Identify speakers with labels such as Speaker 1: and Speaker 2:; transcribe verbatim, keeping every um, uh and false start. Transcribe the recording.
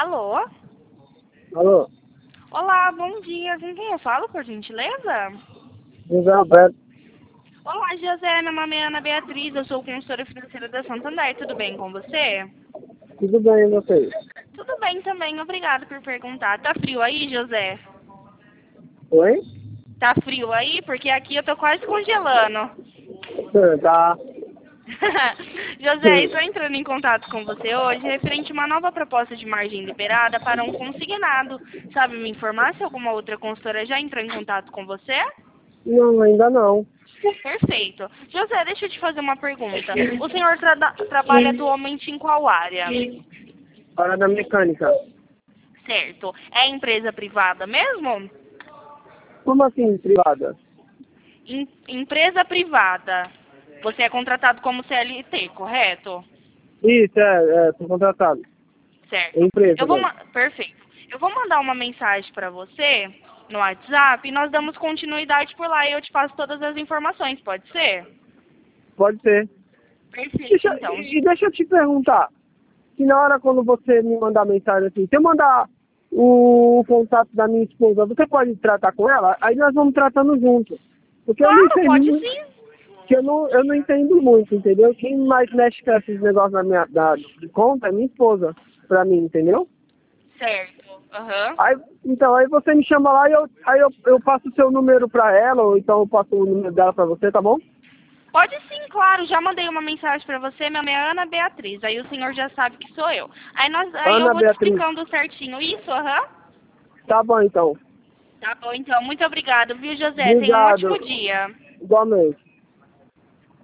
Speaker 1: Alô?
Speaker 2: Alô?
Speaker 1: Olá, bom dia. Com quem eu falo, por gentileza?
Speaker 2: José Alberto.
Speaker 1: Olá, José. Meu nome é Ana Beatriz. Eu sou consultora financeira da Santander. Tudo bem com você?
Speaker 2: Tudo bem, e vocês?
Speaker 1: Tudo bem também. Obrigada por perguntar. Tá frio aí, José?
Speaker 2: Oi?
Speaker 1: Tá frio aí? Porque aqui eu tô quase congelando.
Speaker 2: Ah, Tá.
Speaker 1: José, estou entrando em contato com você hoje referente a uma nova proposta de margem liberada para um consignado. Sabe me informar se alguma outra consultora já entrou em contato com você?
Speaker 2: Não, ainda não.
Speaker 1: Perfeito. José, deixa eu te fazer uma pergunta. O senhor tra trabalha atualmente em qual área?
Speaker 2: Hora da mecânica.
Speaker 1: Certo. É empresa privada mesmo?
Speaker 2: Como assim, privada?
Speaker 1: Em empresa privada. Você é contratado como C L T, correto?
Speaker 2: Isso, é, é, tô contratado. É
Speaker 1: Certo.
Speaker 2: empresa,
Speaker 1: Eu vou
Speaker 2: velho.
Speaker 1: ma- Perfeito. Eu vou mandar uma mensagem para você no WhatsApp e nós damos continuidade por lá e eu te passo todas as informações, pode ser?
Speaker 2: Pode ser.
Speaker 1: Perfeito,
Speaker 2: Deixa,
Speaker 1: então.
Speaker 2: e deixa eu te perguntar. Se na hora quando você me mandar mensagem assim, se eu mandar o contato da minha esposa, você pode tratar com ela? Aí nós vamos tratando junto. Porque eu não
Speaker 1: Claro,
Speaker 2: entendo
Speaker 1: pode
Speaker 2: muito.
Speaker 1: sim.
Speaker 2: Que eu não, eu não entendo muito, entendeu? Quem mais mexe com esses negócios na minha, da, de conta é minha esposa, pra mim, entendeu?
Speaker 1: Certo. Aham.
Speaker 2: Aí, então, aí você me chama lá e eu, aí eu, eu passo o seu número pra ela, ou então eu passo o número dela pra você, tá bom?
Speaker 1: Pode sim, claro. Já mandei uma mensagem para você. Meu nome é Ana Beatriz. Aí o senhor já sabe que sou eu. Aí, nós, aí eu
Speaker 2: Ana
Speaker 1: vou te
Speaker 2: Beatriz.
Speaker 1: explicando certinho isso, aham?
Speaker 2: Tá bom, então.
Speaker 1: Tá bom, então. Muito obrigada, viu, José? Tenha um ótimo
Speaker 2: Obrigado.
Speaker 1: dia.
Speaker 2: Igualmente.